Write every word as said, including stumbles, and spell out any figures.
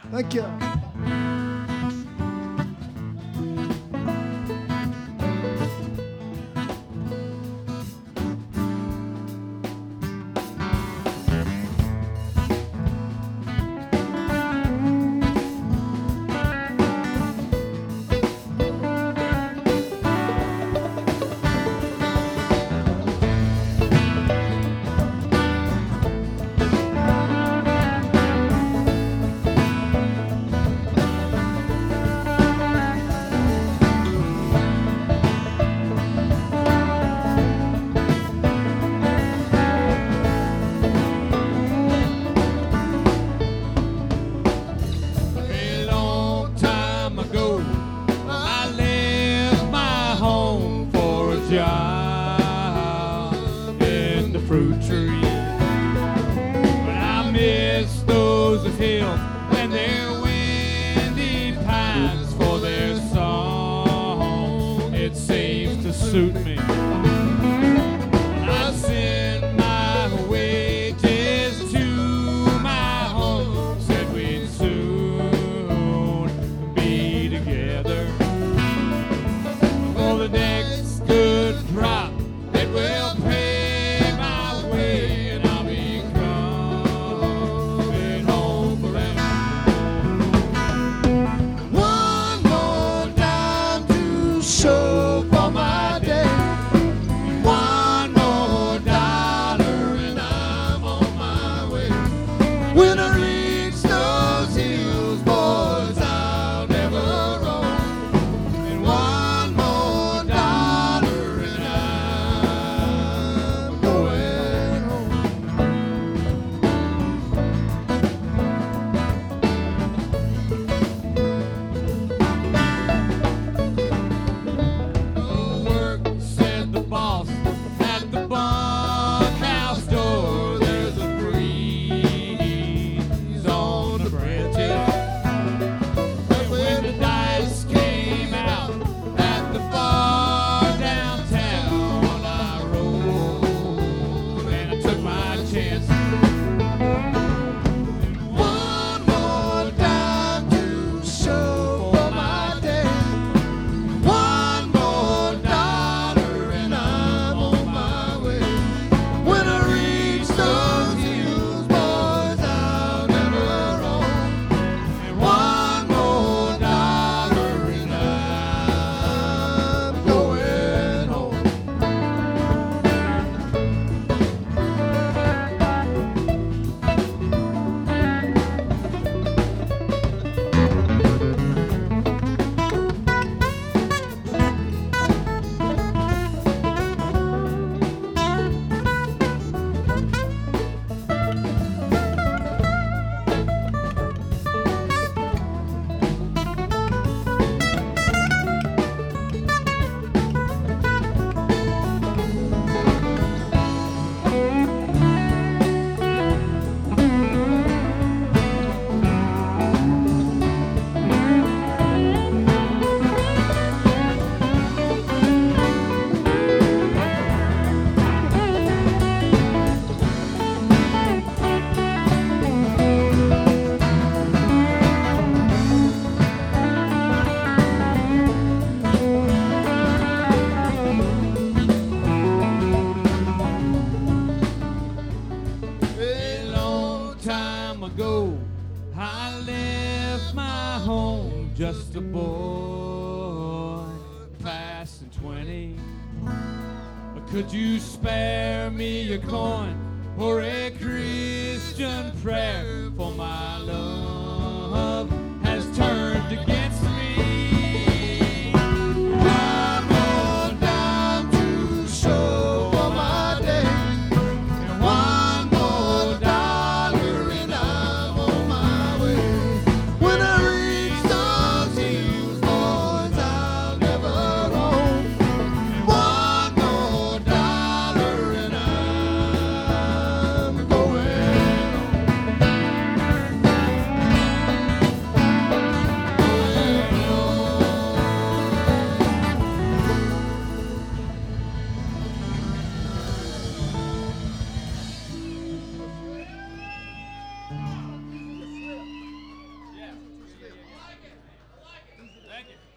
Thank you. Just a boy passing twenty. Could you spare me a coin or a Christian prayer? For my love has turned against me. One more dime to show for my day, and one more dollar and I'm on my way. When I reach those hills, boys, I'll never roam. One more dollar and I'm going home. Thank you.